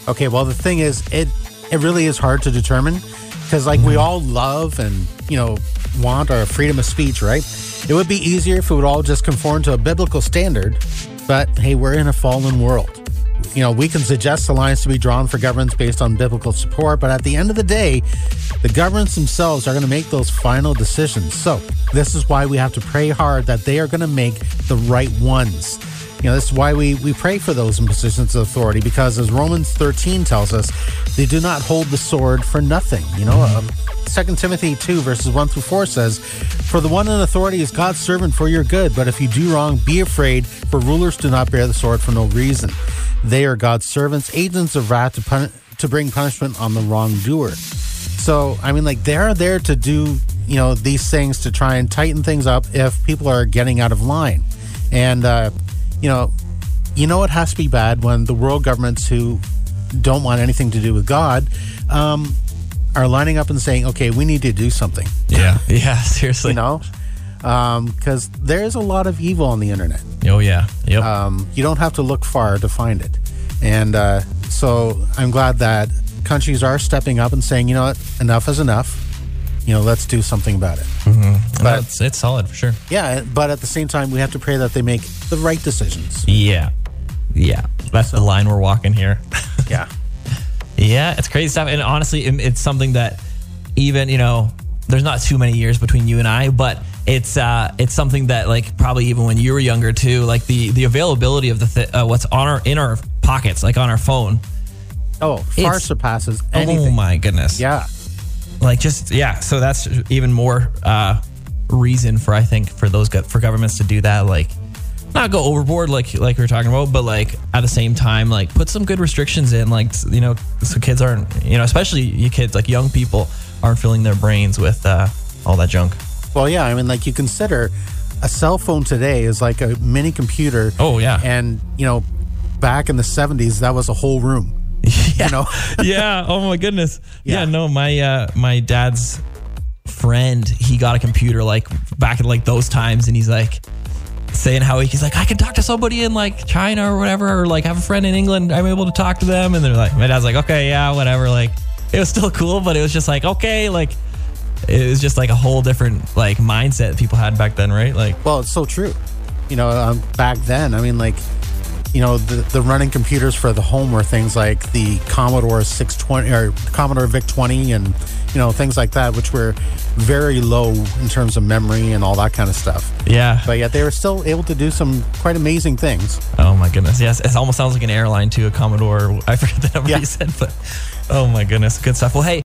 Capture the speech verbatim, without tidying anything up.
Okay, well, the thing is, it it really is hard to determine because, like, mm-hmm. we all love and, you know, want our freedom of speech, right? It would be easier if it would all just conform to a biblical standard, but, hey, we're in a fallen world. You know, we can suggest the lines to be drawn for governments based on biblical support, but at the end of the day, the governments themselves are going to make those final decisions. So this is why we have to pray hard that they are going to make the right ones. You know, this is why we, we pray for those in positions of authority, because as Romans thirteen tells us, they do not hold the sword for nothing. You know, um, Second Timothy two verses one through four says, "For the one in authority is God's servant for your good, but if you do wrong, be afraid, for rulers do not bear the sword for no reason. They are God's servants, agents of wrath to pun- to bring punishment on the wrongdoer." So, I mean, like, they're there to do, you know, these things to try and tighten things up if people are getting out of line. And, uh, you know, you know it has to be bad when the world governments who don't want anything to do with God um, are lining up and saying, okay, we need to do something. Yeah, yeah, seriously. You know? Because um, there's a lot of evil on the internet. Oh, yeah. Yep. Um, you don't have to look far to find it. And uh, so I'm glad that countries are stepping up and saying, you know what, enough is enough. You know, let's do something about it. Mm-hmm. But it's, it's solid for sure. Yeah, but at the same time, we have to pray that they make the right decisions. Yeah. Yeah. That's so, the line we're walking here. Yeah. Yeah, it's crazy stuff. And honestly, it's something that even, you know, there's not too many years between you and I, but it's uh, it's something that, like, probably even when you were younger too, like the, the availability of the th- uh, what's on our in our pockets, like on our phone. Oh, far surpasses anything. Oh my goodness. Yeah. Like, just, yeah. So that's even more uh, reason for, I think, for those go- for governments to do that. Like, not go overboard like like we were talking about, but like at the same time, like put some good restrictions in, like, you know, so kids aren't, you know, especially you kids, like young people aren't filling their brains with uh, all that junk. Well, yeah, I mean, like, you consider a cell phone today is like a mini computer. Oh, yeah. And, you know, back in the seventies, that was a whole room. Yeah. You know? Yeah. Oh my goodness. Yeah. Yeah, no, my uh, my dad's friend, he got a computer like back in like those times, and he's like saying how he, he's like, I can talk to somebody in like China or whatever, or like have a friend in England, I'm able to talk to them. And they're like, my dad's like, okay, yeah, whatever. Like, it was still cool, but it was just like, okay, like it was just like a whole different like mindset people had back then, right? Like, well, it's so true. You know, um, back then, I mean, like, you know, the, the running computers for the home were things like the Commodore six twenty or Commodore VIC twenty and, you know, things like that, which were very low in terms of memory and all that kind of stuff. yeah. But yet they were still able to do some quite amazing things. Oh my goodness. Yes. It almost sounds like an airline too, a Commodore. I forget the number Yeah. you said, but oh my goodness. Good stuff. Well, hey,